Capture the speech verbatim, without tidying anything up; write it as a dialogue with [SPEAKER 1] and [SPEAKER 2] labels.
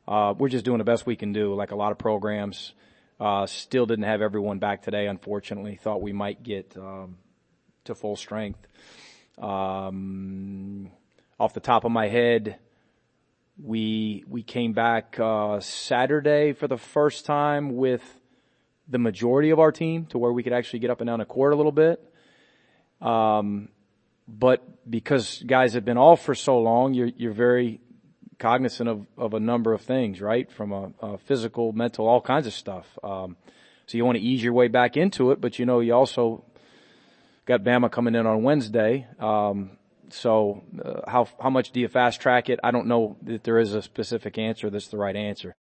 [SPEAKER 1] uh, we're just doing the best we can do. Like a lot of programs, uh, still didn't have everyone back today, unfortunately. Thought we might get, um, to full strength. Um, off the top of my head, we, we came back, uh, Saturday for the first time with the majority of our team to where we could actually get up and down the court a little bit. Um, but because guys have been off for so long, you're, you're very cognizant of, of a number of things, right? From a, a physical, mental, all kinds of stuff. Um, so you want to ease your way back into it, but you know, you also got Bama coming in on Wednesday. Um, so uh, how, how much do you fast track it? I don't know that there is a specific answer that's the right answer.